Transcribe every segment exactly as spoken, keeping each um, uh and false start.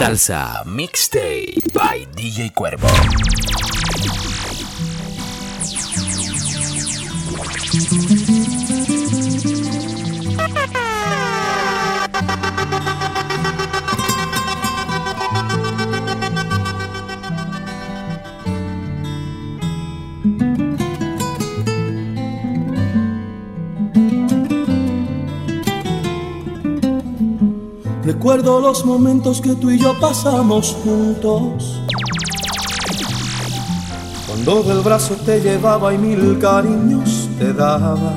Salsa Mixtape by D J Cuervo. Recuerdo los momentos que tú y yo pasamos juntos, cuando del brazo te llevaba y mil cariños te daba.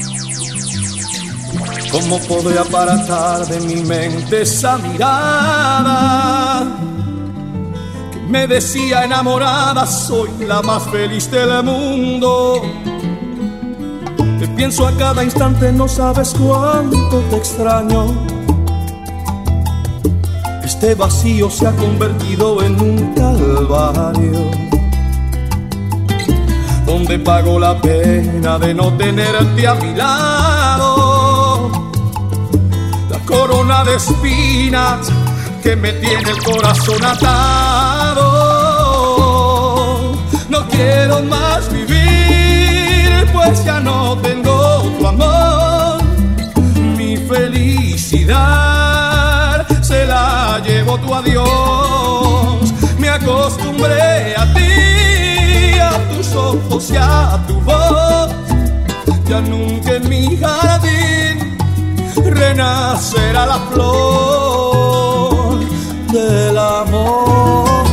¿Cómo podré aparatar de mi mente esa mirada que me decía enamorada, soy la más feliz del mundo? Te pienso a cada instante, no sabes cuánto te extraño. Este vacío se ha convertido en un calvario, donde pago la pena de no tenerte a mi lado. La corona de espinas que me tiene el corazón atado. No quiero más vivir, pues ya no tengo tu amor. Mi felicidad se la llevo tu adiós. Me acostumbré a ti, a tus ojos y a tu voz. Ya nunca en mi jardín renacerá la flor del amor.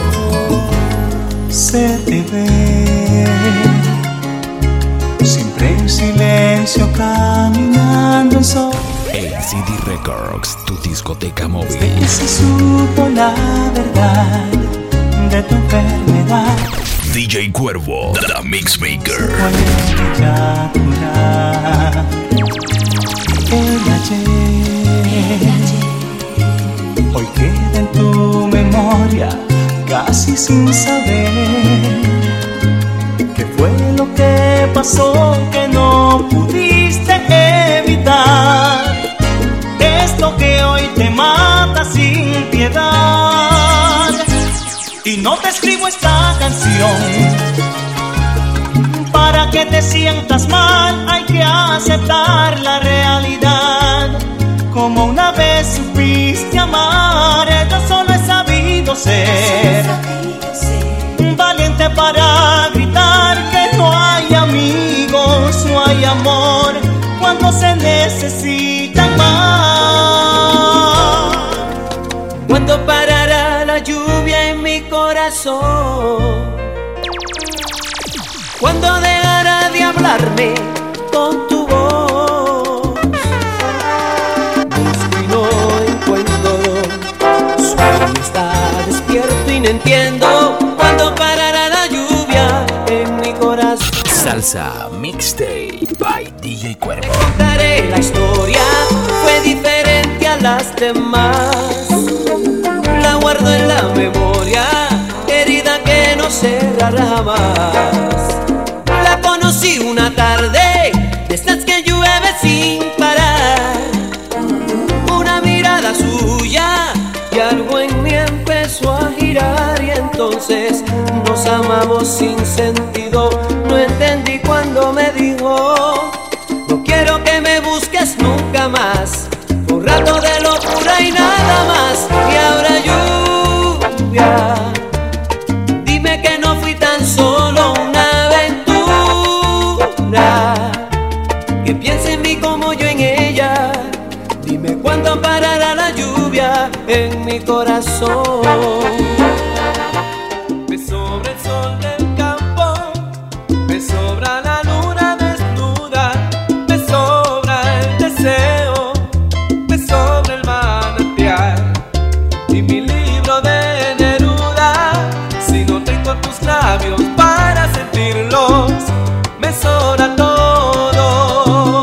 Se te ve siempre en silencio, caminando en sol. A C D Records, tu discoteca móvil. Desde que se supo la verdad de tu enfermedad, D J Cuervo, The Mixmaker. puede ya curar el ayer. Hoy queda en tu memoria, casi sin saber qué fue lo que pasó que no pudiste evitar. Esto que hoy te mata sin piedad. Y no te escribo esta canción para que te sientas mal. Hay que aceptar la realidad. Como una vez supiste amar, yo solo he sabido ser valiente para gritar que no hay amigos, no hay amor cuando se necesitan más. ¿Cuándo parará la lluvia en mi corazón? ¿Cuándo dejará de hablarme con tu voz? Busco y no encuentro, sueño está despierto y no entiendo. ¿Cuándo parará la lluvia en mi corazón? Salsa Mixtape by D J Cuervo. Te contaré la historia, fue diferente a las demás. La guardo en la memoria, herida que no cerrará jamás. La conocí una tarde, de estas que llueve sin parar. Una mirada suya y algo en mí empezó a girar. Y entonces nos amamos sin sentido. No entendí cuando me dijo: no quiero que me busques nunca más. Un rato de locura y nada más. Y ahora lluvia, dime que no fui tan solo una aventura. Que piense en mí como yo en ella. Dime cuándo parará la lluvia en mi corazón. Me sobra el sol del campo, me sobra la luna desnuda, me sobra el deseo, me sobra el manantial y mi libro de Neruda. Si no tengo tus labios para sentirlos, me sobra todo.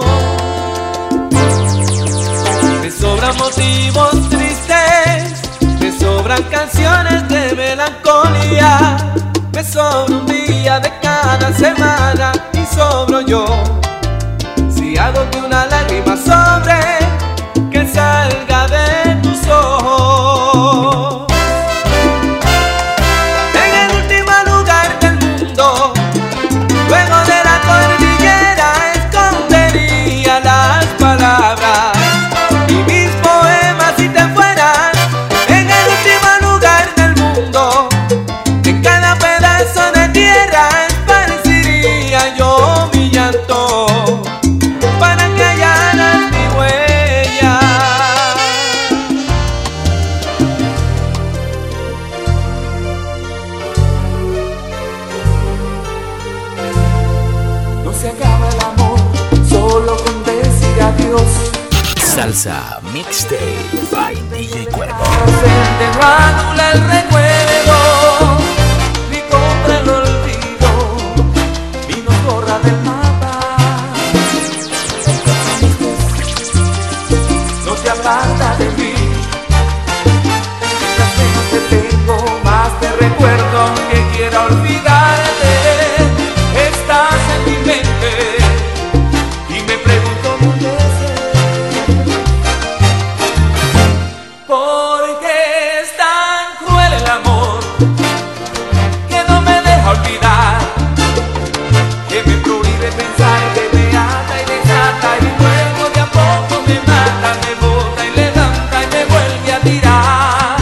Me sobran motivos tristes, me sobran canciones de melancolía. Me sobra un día de cada semana y sobro yo. Si hago que una lágrima sobre, que salga de tus ojos. Salsa Mixtape by D J Cuervo. Se te anula el recuerdo, mi contra el olvido, y nos borra del mapa. No te aparta de mí, mientras que te tengo más te recuerdo, aunque quiera olvidarte, estás en mi mente y me pregunto mil veces ¿por qué es tan cruel el amor que no me deja olvidar, que me prohíbe pensar, que me ata y desata y luego de a poco me mata, me bota y levanta y me vuelve a tirar?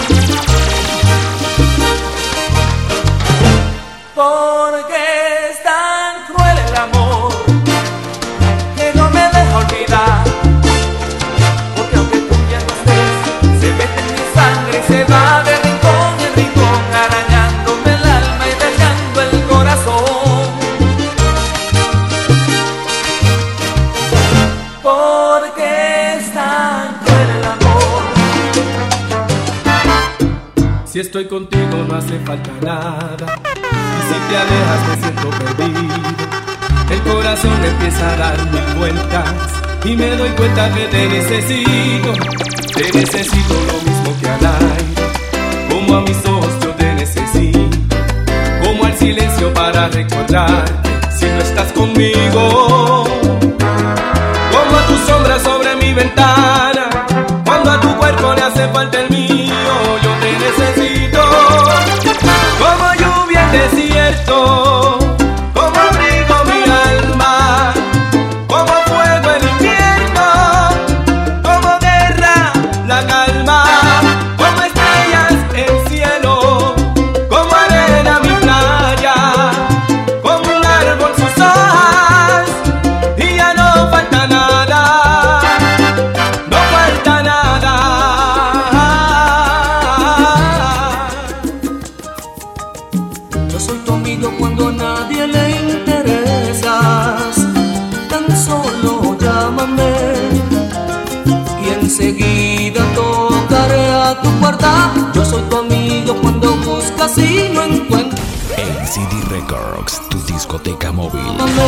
¿Por qué es tan cruel el amor que no me deja olvidar? Porque aunque tú ya no estés, se mete en mi sangre y se va de rincón en rincón, arañándome el alma y dañando el corazón. ¿Por qué es tan cruel el amor? Si estoy contigo no hace falta nada, y si te alejas me siento perdido. El corazón empieza a dar mil vueltas y me doy cuenta que te necesito. Te necesito lo mismo que al aire, como a mis ojos yo te necesito, como al silencio para recordarte si no estás conmigo, como a tu sombra sobre mi ventana, cuando a tu cuerpo le hace falta el mío. Yo te necesito como lluvia en desierto, como abrigo mi alma, como fuego el invierno, como guerra la calma, como estrellas el cielo, como arena mi playa, como un árbol sus hojas, y ya no falta nada, no falta nada. Yo soy tu amigo cuando a nadie le interesas, tan solo llámame y enseguida tocaré a tu puerta. Yo soy tu amigo cuando buscas y no encuentras. A C D Records, tu discoteca móvil.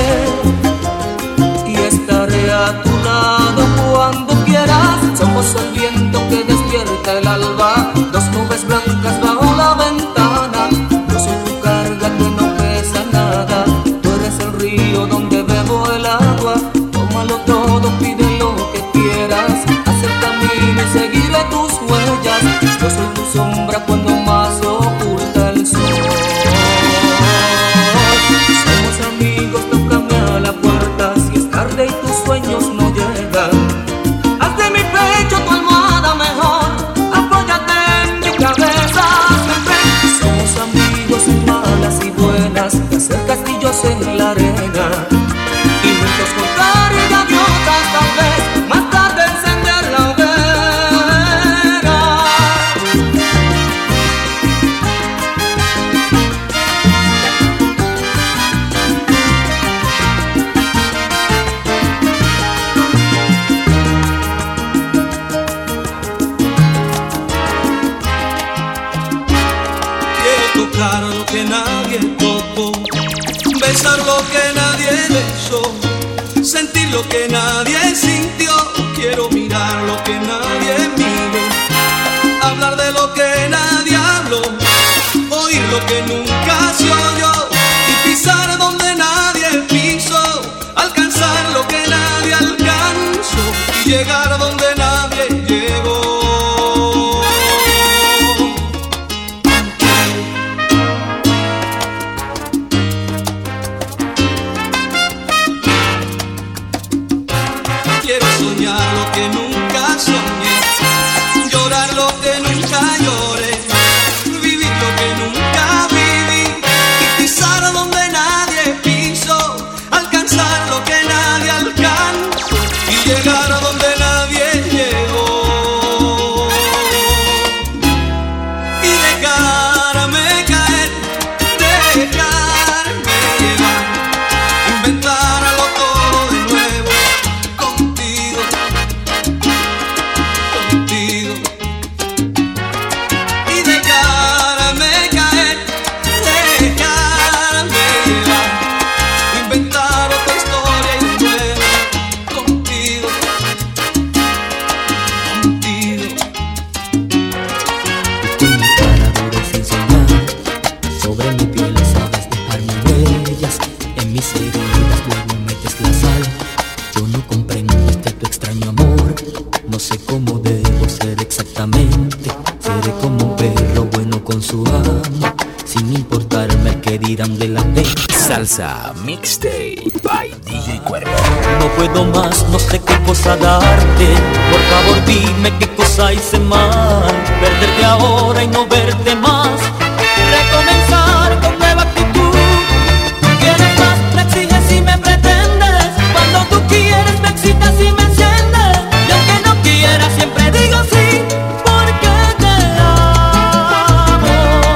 Y estaré a tu lado cuando quieras. Somos el viento que despierta el alba, dos nubes blancas bajo la ventana. Yo soy tu carga que no pesa nada, tú eres el río donde bebo el agua. Tómalo todo, pide lo que quieras, haz el camino y seguiré tus huellas. Yo soy tu sombra cuando más se oculta el sol. Somos amigos, tócame a la puerta si es tarde y tus sueños no llegan. Haz de mi pecho tu almohada mejor, apóyate en mi cabeza siempre. Somos amigos en malas y buenas, de hacer castillos en la arena y juntos cortar y gaviotas tal vez, más tarde encender la hoguera. Quiero tocar lo que nadie tocó, besar lo que nadie besó, sentir lo que nadie sintió. Quiero mirar lo que nadie miró, hablar de lo que nadie habló, oír lo que nunca se oyó y pisar donde nadie pisó, alcanzar lo que nadie alcanzó y llegar donde nadie llegó. Quiero soñar lo que nunca soñé, llorar lo que nunca lloré, vivir lo que nunca viví. con mi cara dura y sin soñar. Sobre mi piel sabes dejarme huellas, en mis heridas luego metes la sal. Yo no comprendo este tu extraño amor, no sé cómo debo ser exactamente. Seré como un perro bueno con su amo, sin importarme el que dirán de la ley. Salsa Mixtape by D J Cuervo. No puedo más, no sé qué cosa darte. Por favor dime qué cosa hice mal. Perderte ahora y no verte más. Recomenzar con nueva actitud. Quieres más, me exiges y me pretendes. Cuando tú quieres me excitas y me enciendes. Y aunque no quieras siempre digo sí, porque te amo.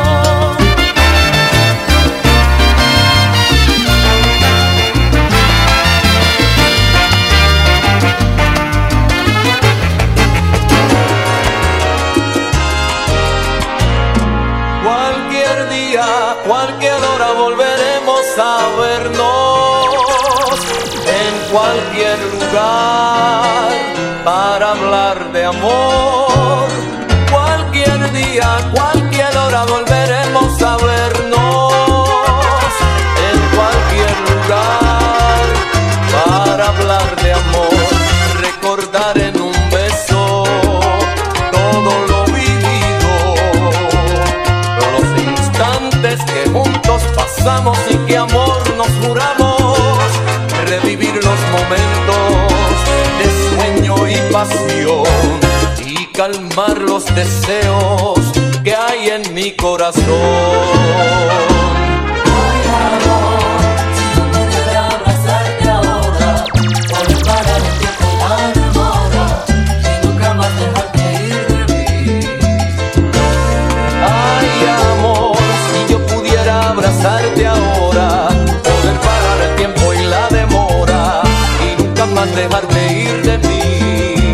Cualquier día, cualquier hora volveremos a vernos en cualquier lugar para hablar de amor. Cualquier día, cualquier hora volveremos a vernos en cualquier lugar para hablar de amor. Recordar en un beso todo lo vivido, los instantes que juntos pasamos y que amor nos juramos. Revivir los momentos de sueño y pasión y calmar los deseos que hay en mi corazón. Abrazarte ahora, poder parar el tiempo y la demora y nunca más dejarte ir de mí.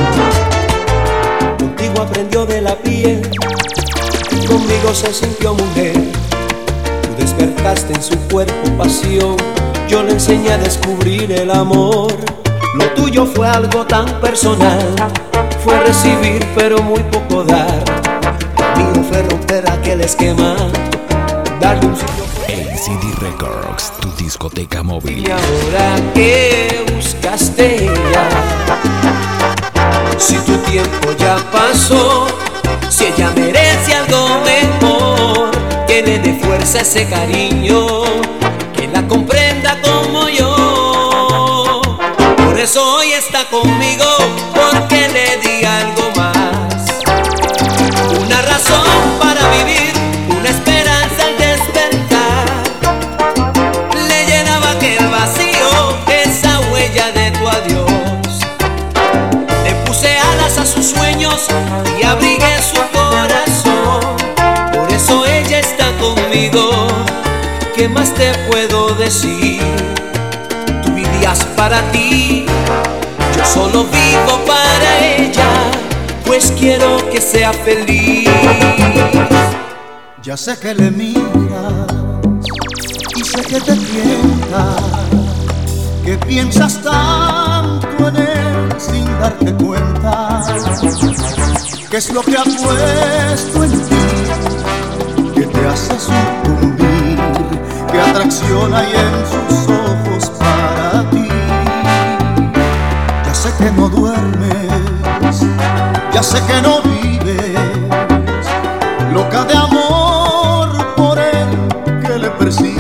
Contigo aprendió de la piel, conmigo se sintió mujer. Tú despertaste en su cuerpo pasión, yo le enseñé a descubrir el amor. Lo tuyo fue algo tan personal, fue recibir pero muy poco dar. Lo mío fue romper aquel esquema, darle un sitio. A C D Records, tu discoteca móvil. Y ahora que buscaste ya, si tu tiempo ya pasó, si ella merece algo mejor, que le dé fuerza a ese cariño, que la comprenda como yo. Por eso hoy está conmigo, porque le di algo más, una razón para vivir, una esperanza al despertar. Le llenaba aquel vacío, esa huella de tu adiós. Le puse alas a sus sueños y abrigué su corazón. Por eso ella está conmigo, ¿qué más te puedo decir? Tú vivías para ti, yo solo vivo para ella, pues quiero que sea feliz. Ya sé que le miras y sé que te tientas, que piensas tanto en él sin darte cuenta. ¿Qué es lo que ha puesto en ti que te hace sucumbir? ¿Qué atracción hay en sus ojos para ti? Ya sé que no duermes, ya sé que no vives, loca de amor por él que le persigues.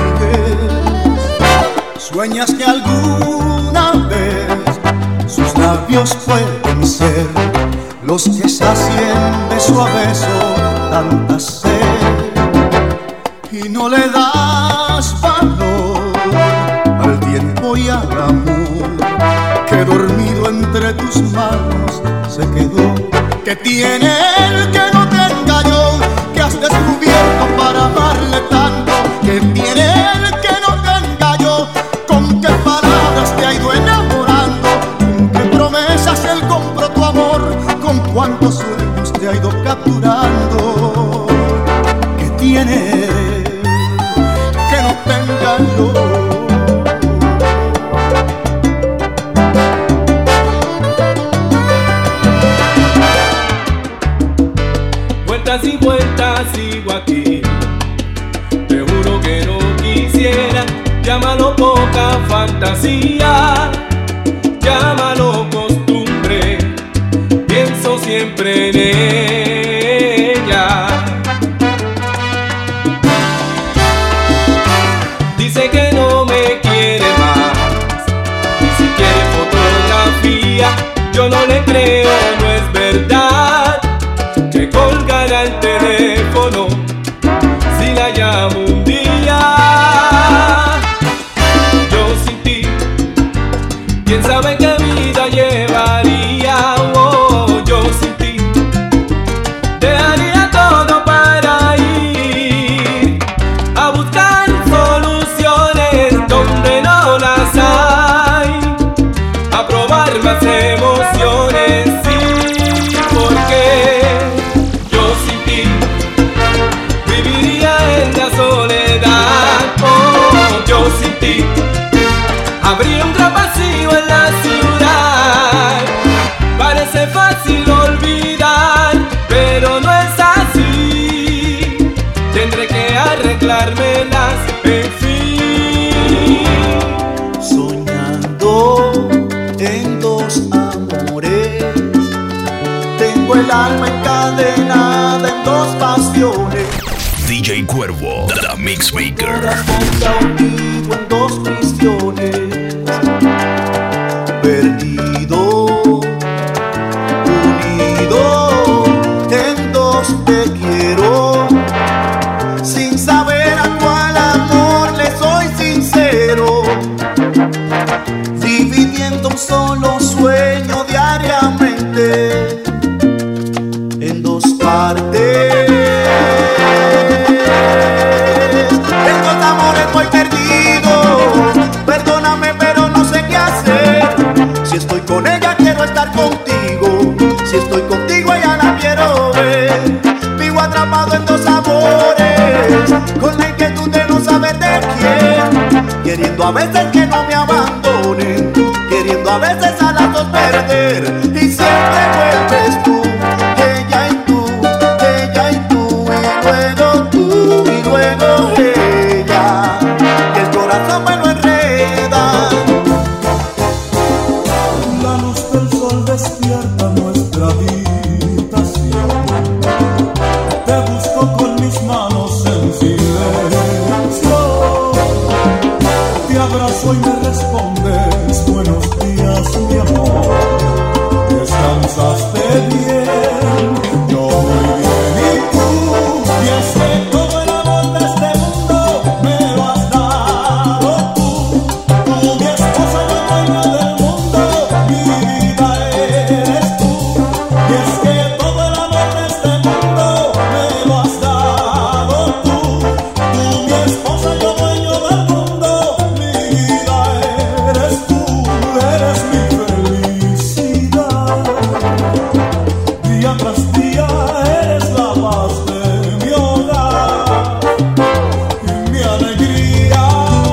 Sueñas que alguna vez sus labios pueden ser los que sacien beso a beso tanta sed, y no le das valor al tiempo y al amor que dormido entre tus manos se quedó. Que tiene él que no tenga yo, que has descubierto para amarle tanto. Que tiene él que no tenga yo, con qué palabras te ha ido enamorando, con qué promesas él compró tu amor, con cuántos sueños te ha ido capturando. Que tiene él que no tenga yo. vuelta sigo aquí. Te juro que no quisiera, llámalo poca fantasía, llámalo costumbre, pienso siempre en ella. Dice que no me quiere más, ni si quiere fotografía, yo no le creo, no es verdad, que colgará el teléfono si la llamo un día. Yo sin ti, quién sabe qué vida llevaría. Oh, yo sin ti dejaría todo para ir a buscar soluciones donde no las hay, a probar más emociones, sí, porque yo sin ti viviría en la soledad. Oh, yo sin ti habría un gran vacío en la ciudad. Parece fácil olvidar, pero no es así. Tendré que arreglármelas, en fin. Soñando en dos amores, tengo el alma encadenada en dos pasiones. D J Cuervo, The Mix Maker. Cautivo en dos prisiones, perdido, unido en dos te quiero, sin saber a cuál amor le soy sincero, dividiendo un solo sueño diariamente en dos partes. En dos amores voy perdido, perdóname pero no sé qué hacer. Si estoy con ella quiero estar contigo, si estoy contigo ella la quiero ver. Vivo atrapado en dos amores, con la inquietud de no saber de quién, queriendo a veces que no me abandonen, queriendo a veces a las dos perder, y siempre vuelves tú, ella y tú, ella y tú, y luego tú, y luego ella, que el corazón me lo enreda. La luz del sol despierta nuestra habitación. Te busco con mis manos en silencio. Te abrazo y me respondes buenos días, mi amor. Descansaste bien, yo muy bien, y tú. Y es que todo el amor de este mundo me lo has dado tú. Tú, mi esposa, yo dueño del mundo, mi vida eres tú. Y es que todo el amor de este mundo me lo has dado tú. Tú, mi esposa, yo dueño del mundo, mi vida eres tú. Eres mi felicidad, día tras día eres la paz de mi hogar y mi alegría.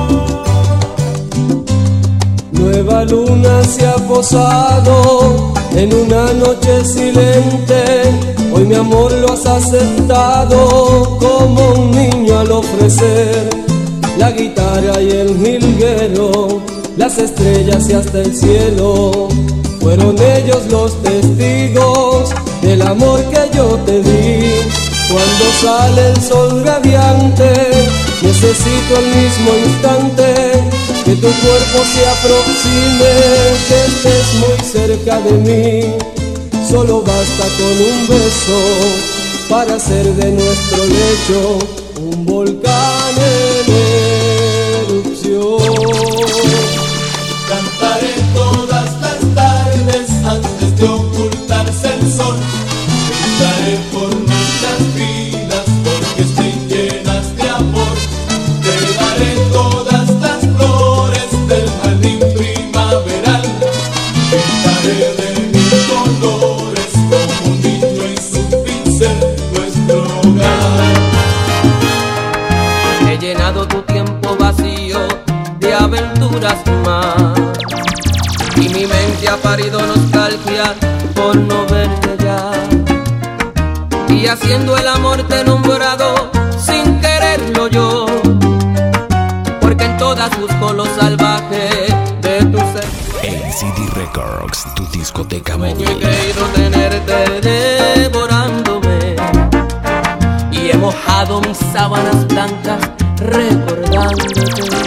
Nueva luna se ha posado en una noche silente. Hoy mi amor lo has aceptado como un niño al ofrecer la guitarra y el jilguero, las estrellas y hasta el cielo. Fueron ellos los testigos del amor que yo te di. Cuando sale el sol radiante, necesito al mismo instante que tu cuerpo se aproxime, que estés muy cerca de mí. Solo basta con un beso para hacer de nuestro lecho un volcán en erupción. Cantaré todas las tardes antes de ocultarse el sol. Gritaré por nuestras vidas porque estén llenas de amor. Te daré todas las flores del jardín primaveral. Pintaré de mil colores como un niño en su pincel nuestro hogar. He llenado tu tiempo vacío de aventuras más, y mi mente ha parido nostalgia por no verte ya. y haciendo el amor te he nombrado sin quererlo yo, porque en todas busco lo salvaje de tu ser. A C D Records, tu discoteca móvil. He creído tenerte devorándome y he mojado mis sábanas blancas recordándote.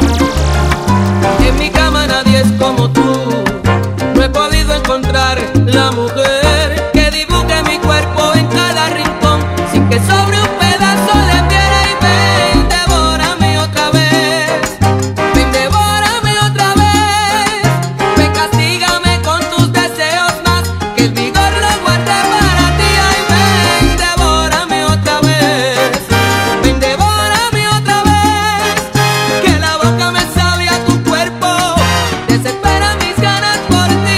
En mi cama nadie es como tú, no he podido encontrar la mujer que dibuje mi cuerpo en cada rincón sin que sobre un pedazo de piedra. Y ven, devórame otra vez, ven, devórame otra vez, ven, castígame con tus deseos más, que el vigor lo guarde para ti. Ay, ven, devórame otra vez, ven, devórame otra vez, que la boca me sabe a tu cuerpo, desespera mis ganas por ti.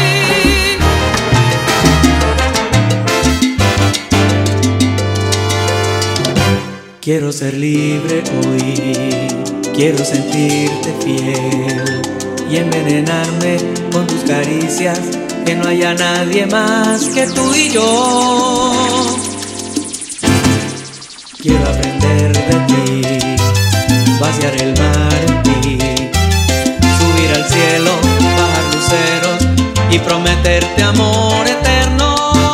Quiero ser libre hoy, quiero sentirte fiel y envenenarme con tus caricias, que no haya nadie más que tú y yo. Quiero aprender de ti, vaciar el mar en ti, subir al cielo, bajar luceros y prometerte amor eterno.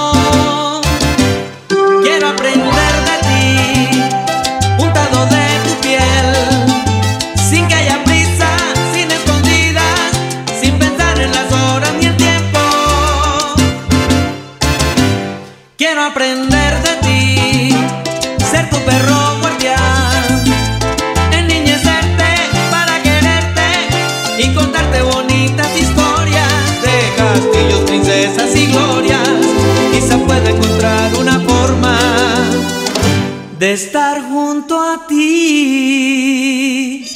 Quiero aprender de ti, untado de tu piel, sin que haya prisa, sin escondidas, sin pensar en las horas ni el tiempo. Quiero aprender de ti, ser tu perro guardián, enniñecerte para quererte y contarte bonitas historias de castillos, princesas y glorias. Quizá pueda encontrar una forma de estar junto a ti.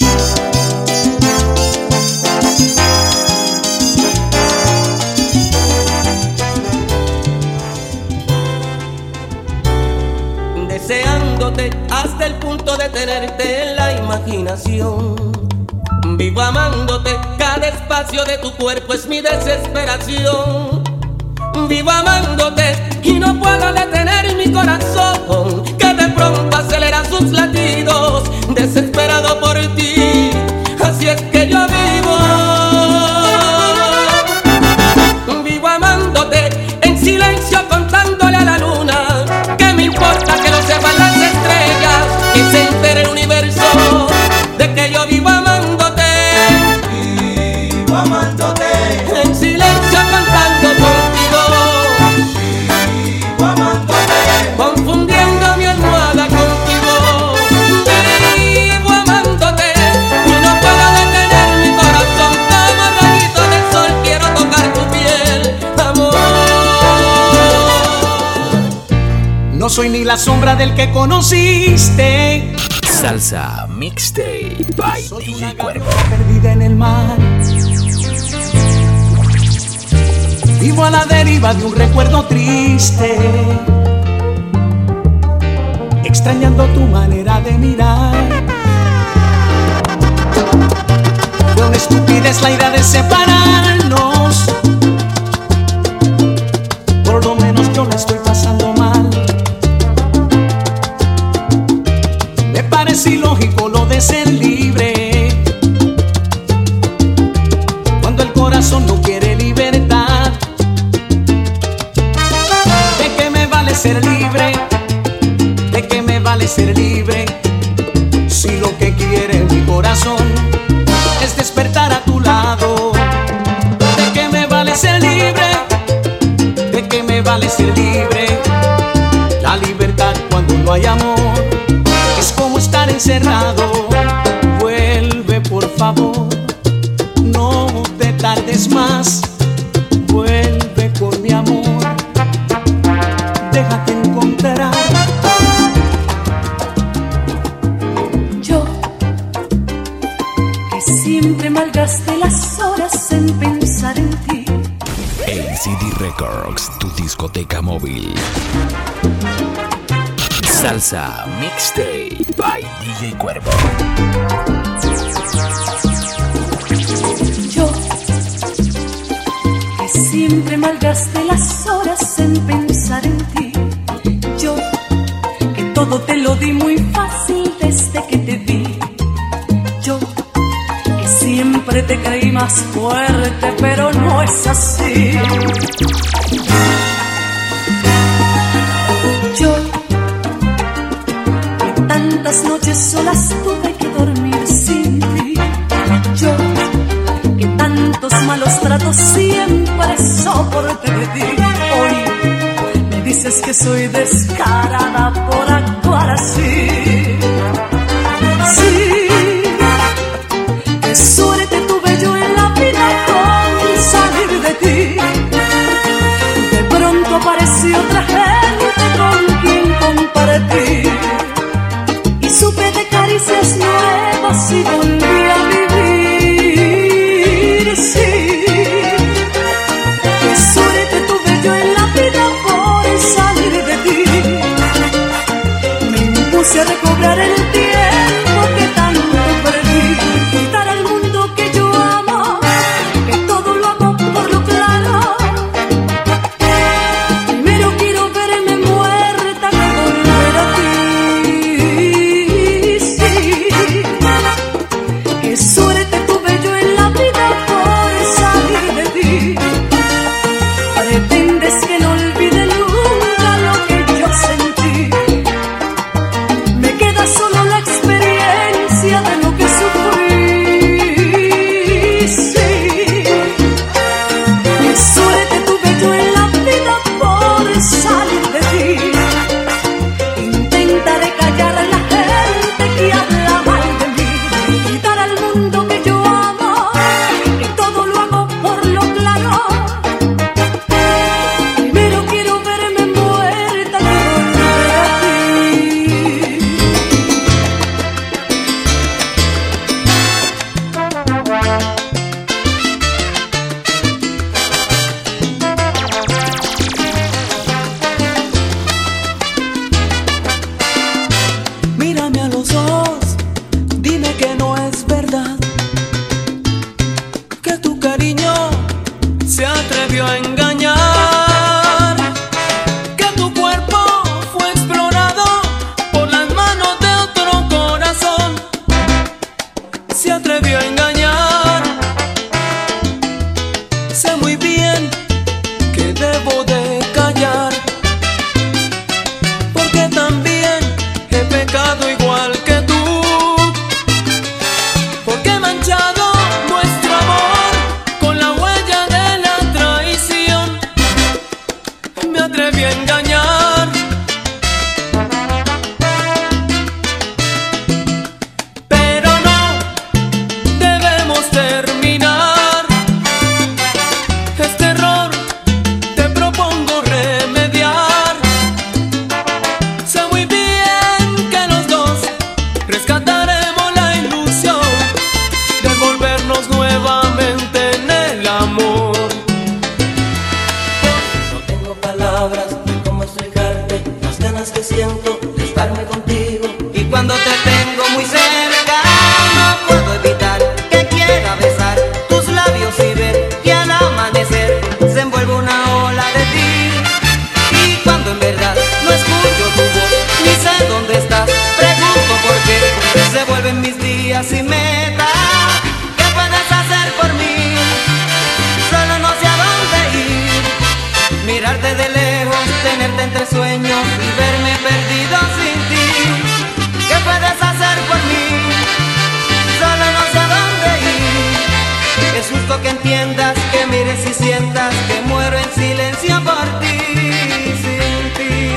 Deseándote hasta el punto de tenerte en la imaginación. Vivo amándote, cada espacio de tu cuerpo es mi desesperación. Vivo amándote y no puedo detener mi corazón, que de pronto acelera sus latidos, desesperado por ti. Así es que yo vivo, vivo amándote en silencio, contándole a la luna que me importa que lo sepan las estrellas, que se entere el universo de que yo vivo amándote. Vivo amándote en silencio, cantando contigo. Vivo amándote, confundiendo mi almohada contigo. Vivo amándote y no puedo detener mi corazón, como rayito de sol quiero tocar tu piel, amor. No soy ni la sombra del que conociste. Salsa Mixtape by Soy D una J Cuervo. gaviola perdida en el mar. Vivo a la deriva de un recuerdo triste, extrañando tu manera de mirar. Fue una estupidez la idea de separarnos, por lo menos yo la estoy pasando mal. Me parece ilógico lo de ser libre, cuando el corazón no quiere libertad. ¿De qué me vale ser libre? ¿De qué me vale ser libre? Si lo que quiere mi corazón es despertar a tu lado. ¿De qué me vale ser libre? ¿De qué me vale ser libre? La libertad cuando no hay amor es como estar encerrado. Vuelve por favor, no te tardes más. Vuelve con mi amor, déjate encontrar. Yo, que siempre malgasté las horas en pensar en ti. A C D Records, tu discoteca móvil. Salsa Mixtape by D J Cuervo. Yo, que siempre malgasté las horas en pensar en ti. Yo, di muy fácil desde que te vi. Yo que siempre te creí más fuerte, pero no es así. Yo que tantas noches solas tuve que dormir sin ti. Yo que tantos malos tratos siempre soporté de ti. Hoy me dices que soy descarada por actuar así. Sí, qué suerte tuve yo en la vida con salir de ti. De pronto apareció otra gente con quien compartí, y supe de caricias nuevas y volví a vivir. Sí, qué suerte tuve yo en la vida por salir de ti. Me impuse a recobrar el tiempo que tanto perdí, quitar al mundo que yo amo, que todo lo hago por lo claro. Primero quiero verme muerta que volver a ti. Sí, qué suerte tuve yo en la vida por salir de ti. Pretendes que no olvide nunca lo que yo sentí. Me queda solo la experiencia de lo que sufrí. Sí, qué suerte tuve yo en la vida por salir de ti. Intentaré callar a la gente que habla mal de mí, quitar al mundo que yo amo, que todo lo hago por lo claro. Primero quiero verme muerta que volver a ti. Mírame a los ojos, dime que no es verdad, que tu cariño se atrevió a engañar, que tu cuerpo fue explorado por las manos de otro corazón, se atrevió a engañar. Sé muy bien que debo de callar, porque también he pecado igual que tú, porque he manchado nuestro amor con la huella de la traición. Me atreví a engañar, pero no debemos terminar este error. Te propongo remediar. Sé muy bien que los dos rescataremos la ilusión de volvernos nuevamente en el amor. No tengo palabras de cómo explicarte las ganas que siento de estarme contigo. Y cuando te tengo muy cerca, no puedo evitar que quiera besar tus labios y ver que al amanecer se envuelve una ola de ti. Y cuando en verdad no escucho tu voz, ni sé dónde estás, pregunto por qué se vuelven mis días sin meta. ¿Qué puedes hacer por mí? Solo no sé a dónde ir. Mirarte de lejos, tenerte entre sueños y verme perdido sin ti. ¿Qué puedes hacer por mí? Solo no sé a dónde ir. Es justo que entiendas, que mires y sientas que muero en silencio por ti, sin ti.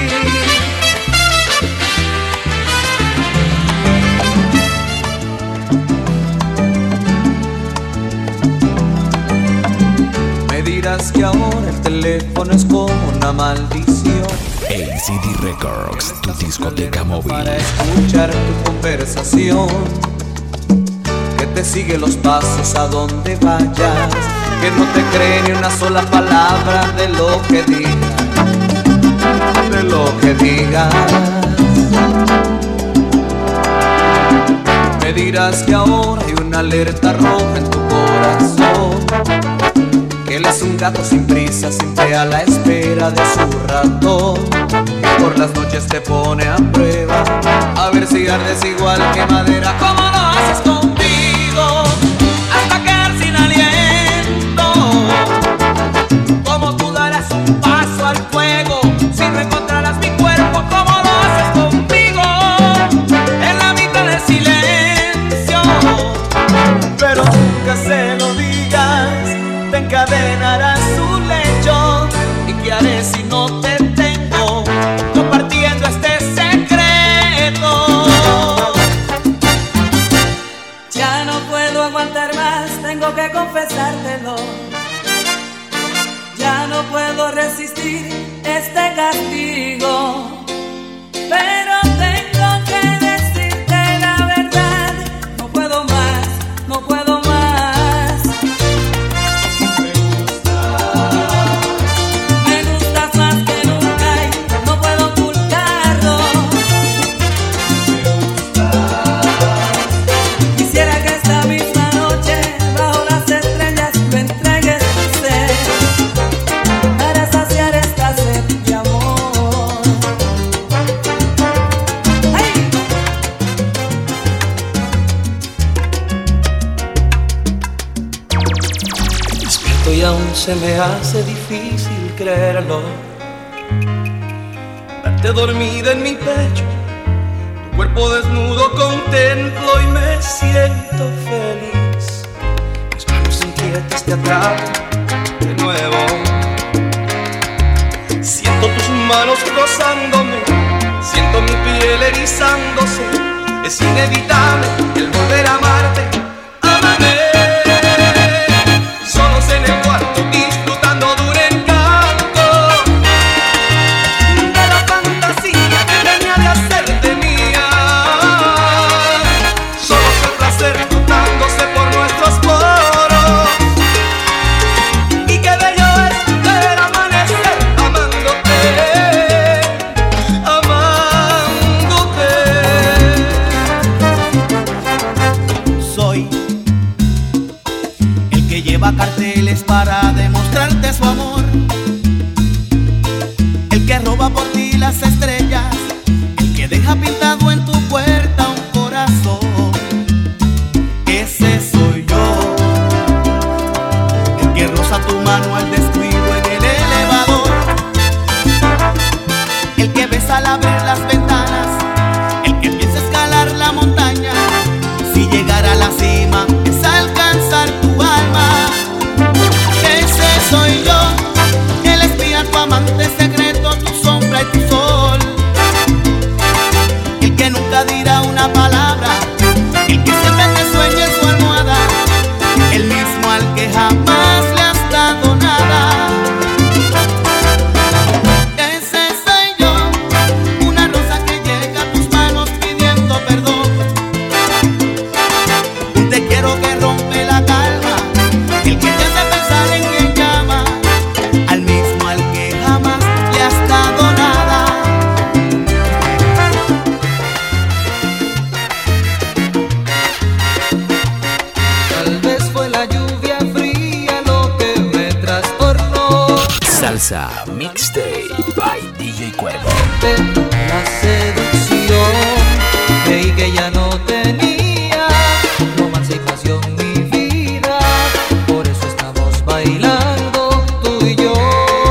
Me dirás que ahora el teléfono es como una maldición. A C D Records, tu discoteca móvil. Para escuchar tu conversación, que te sigue los pasos a donde vayas, que no te cree ni una sola palabra de lo que digas, de lo que digas. Me dirás que ahora hay una alerta roja en tu corazón, que él es un gato sin prisa, siempre a la espera de su ratón. por las noches te pone a prueba, a ver si ardes igual que madera. ¿Cómo lo haces contigo hasta quedar sin aliento? ¿Cómo tú darás un paso al fuego si no encontrarás mi cuerpo? ¿Cómo lo haces conmigo en la mitad del silencio? Pero nunca se lo digas, te encadenarás su lecho. ¿Y qué haré si no te tengo compartiendo este secreto? Ya no puedo aguantar más, tengo que confesártelo. Ya no puedo resistir este castigo, pero tengo que decirte la verdad. No puedo más, no puedo más. Me gustas más que nunca y no puedo ocultarlo. Quisiera que esta misma noche bajo las estrellas me entregues tu ser para saciar esta sed de amor. ¡Ay! Despierto y aún se me hace difícil creerlo. Verte dormida en mi pecho, tu cuerpo desnudo contemplo y me siento feliz. Mis manos inquietas te atrapan de nuevo. Siento tus manos rozándome, siento mi piel erizándose. Es inevitable el volver a amarte. Ámame, solos en el cuarto disfrutando de un encanto, de la fantasía que tenía de hacerte mía. Solos el placer rotándose por nuestros poros. Y qué bello es ver amanecer amándote, amándote. Soy el que lleva carteles para demostrarte su amor, el que roba por ti las estrellas, el que deja pintado en tu puerta un corazón. Ese soy yo, el que roza tu mano al descuido en el elevador, el que besa al abrir las ventanas, el que empieza a escalar la montaña. Si llegar a la cima es alcanzar tu alma. Ese soy yo, el espía, tu amante secreto, tu sombra y tu sol, el que nunca dirá una palabra, el que siempre te sueña en su almohada, el mismo al que jamás le has dado nada. Ese soy yo, una rosa que llega a tus manos pidiendo perdón, un te quiero que rompe la calma, el que te hace pensar en quien llama, al mismo al que jamás le has dado nada. Tal vez fue la lluvia fría lo que me trastornó. Salsa Mixtape by D J Cuervo. La seducción, creí que ya no tenía romance y pasión mi vida, por eso estamos bailando tú y yo,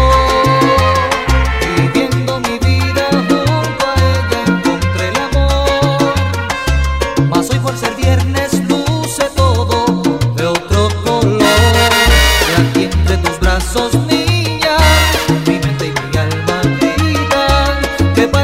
viviendo mi vida junto a ella encontré el amor, mas hoy por ser viernes luce todo de otro color, y aquí entre tus brazos niña, mi mente y mi alma gritan que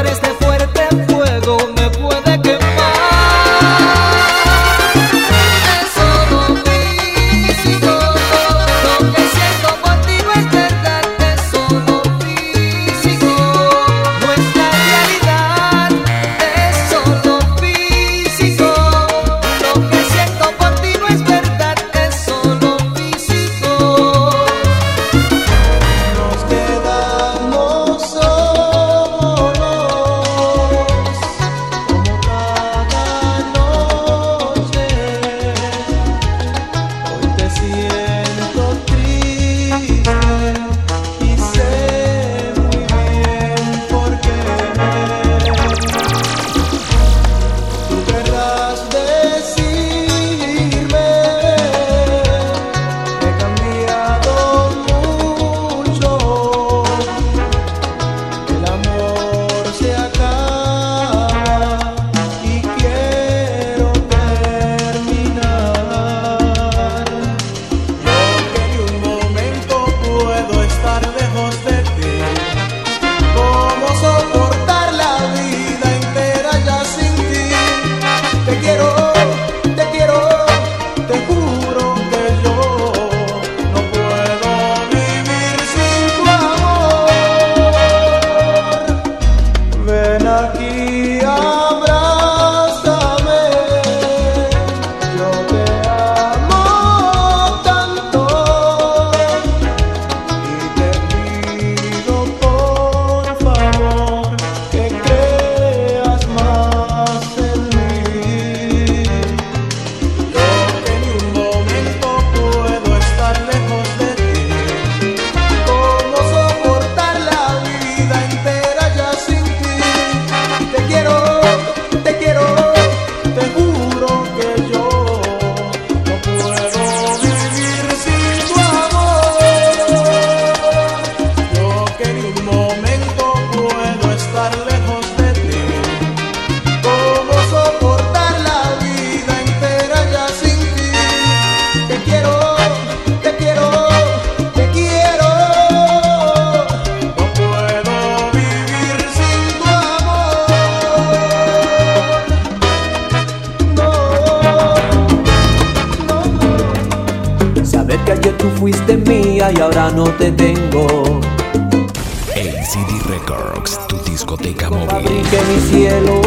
tú fuiste mía y ahora no te tengo. A C D Records, tu discoteca móvil. Fabriqué mi cielo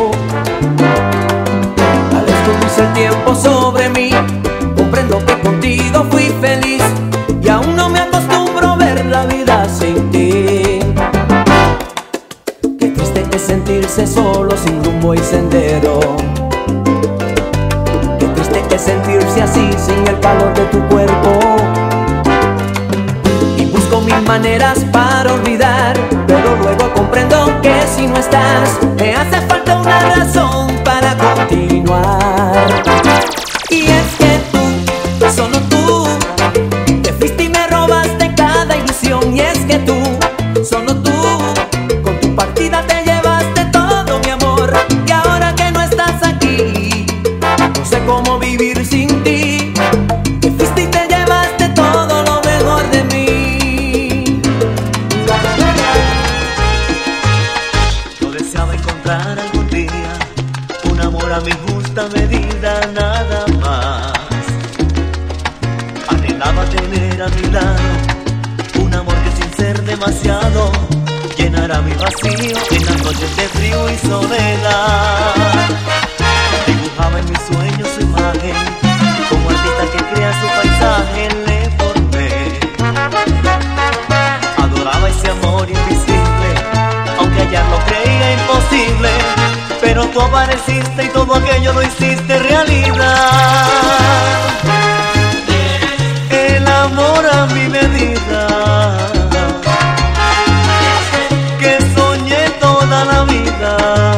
al descubrirse el tiempo sobre mí. Comprendo que contigo fui feliz y aún no me acostumbro a ver la vida sin ti. Qué triste es sentirse solo sin rumbo y sendero. Qué triste es sentirse así sin el calor de tu cuerpo. Y busco mil maneras para olvidar, pero luego comprendo que si no estás me hace falta una razón para continuar. Y es que tú, solo tú, te fuiste y me robaste cada ilusión. Y es que tú, solo tú, con tu partida te llevaste todo mi amor. Y ahora que no estás aquí, no sé cómo vivir sin ti. Te fuiste y te llevaste todo lo mejor de mí. Yo deseaba encontrar algún día un amor a mi justa medida, nada más. Anhelaba tener a mi lado un amor que sin ser demasiado llenara mi vacío en las noches de frío y soledad. Dibujaba en mis sueños su imagen, como artista que crea su paisaje le formé. Adoraba ese amor invisible, aunque hallarlo creía imposible. Pero tú apareciste y todo aquello lo hiciste realidad. El amor a mi medida, que soñé toda la vida.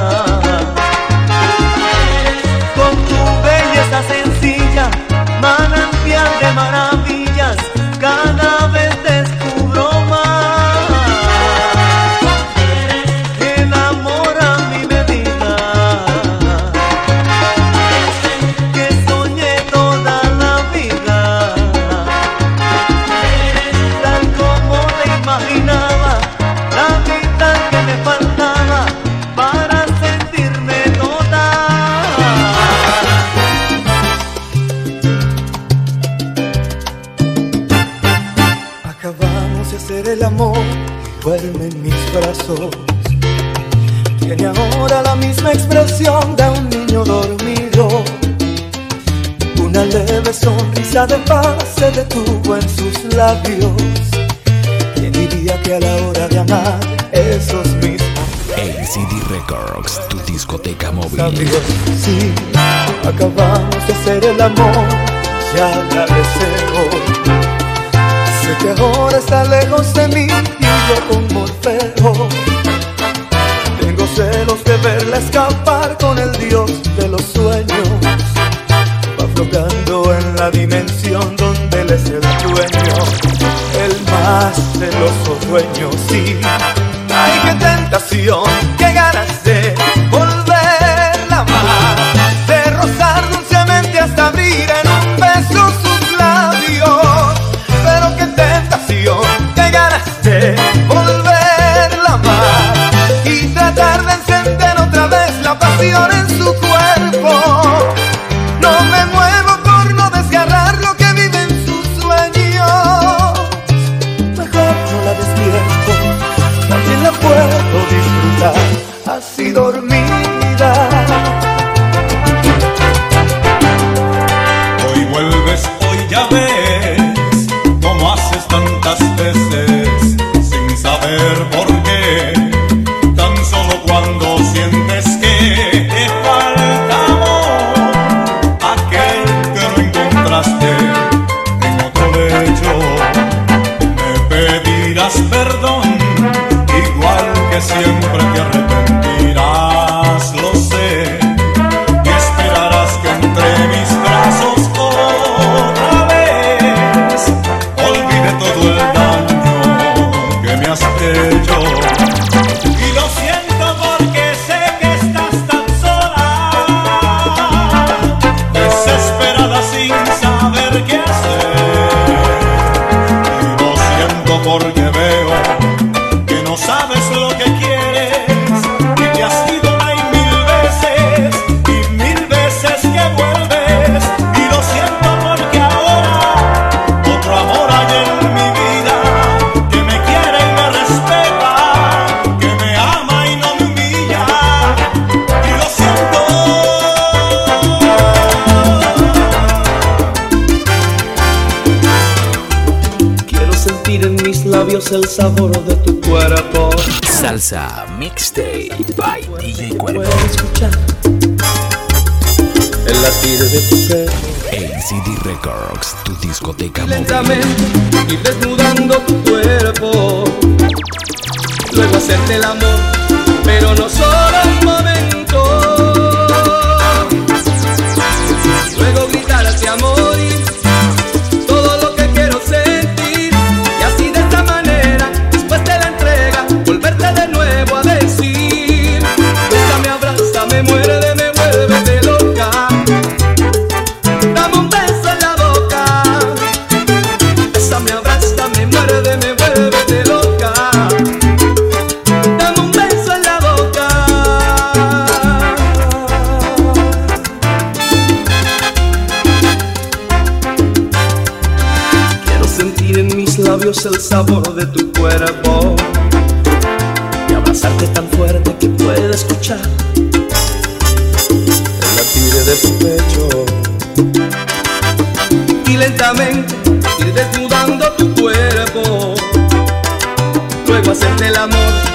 Con tu belleza sencilla, manantial de maravillas, cada vez descubro más. El amor a mi medida, que soñé toda la vida. Tal como te imaginaba, la mitad que me faltaba para sentirme total. Acabamos de hacer el amor, duerme en mis brazos. Tiene ahora la misma expresión de un niño dormido. Una leve sonrisa de paz se detuvo en sus labios. ¿Quién diría que a la hora de amar esos mismos A C D Records, tu discoteca móvil. labios? Sí, acabamos de hacer el amor, ya la deseo. Sé que ahora está lejos de mí y yo con Morfeo tengo celos de verla escapar con el dios de los sueños. Va flotando en la dimensión donde él es el dueño, el más celoso dueño, sí. Ay, qué tentación, qué ganas de volverla a amar, de rozar dulcemente hasta abrir en un beso sus labios. Pero qué tentación, qué ganas de volverla a amar y tratar de encender otra vez la pasión en su cuerpo. No me muevo por no desgarrar lo que vive en sus sueños. Mejor no la despierto, también la puedo disfrutar. el sabor de tu cuerpo. Salsa Mixtape by D J Cuervo. Puedo escuchar el latir de tu pecho. A C D Records, tu discoteca móvil. Lentamente ir desnudando tu cuerpo, luego hacerte el amor, pero no solo un momento. Luego gritarte amor y todo lo que quiero sentir, y así de esta manera, después de la entrega, volverte de nuevo a decir: bésame, abrázame, muérdeme, vuélvete loca. Dame un beso en la boca, bésame, abrázame, muérdeme, vuélvete loca. Dame un beso en la boca. Quiero sentir en mis labios el sabor de tu cuerpo y abrazarte tan fuerte que pueda escuchar el latir de tu pecho. Y lentamente ir desnudando tu cuerpo, luego hacerte el amor,